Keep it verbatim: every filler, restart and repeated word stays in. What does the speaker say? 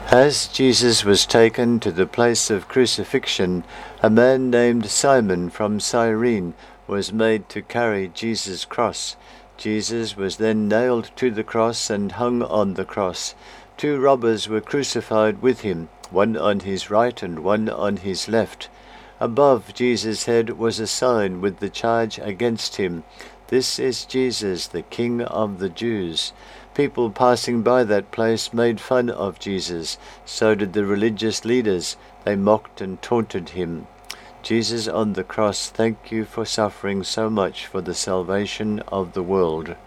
As Jesus was taken to the place of crucifixion, a man named Simon from Cyrene was made to carry Jesus' cross. Jesus was then nailed to the cross and hung on the cross. Two robbers were crucified with him, one on his right and one on his left. Above Jesus' head was a sign with the charge against him, "This is Jesus, the King of the Jews." People passing by that place made fun of Jesus. So did the religious leaders. They mocked and taunted him. Jesus on the cross, thank you for suffering so much for the salvation of the world.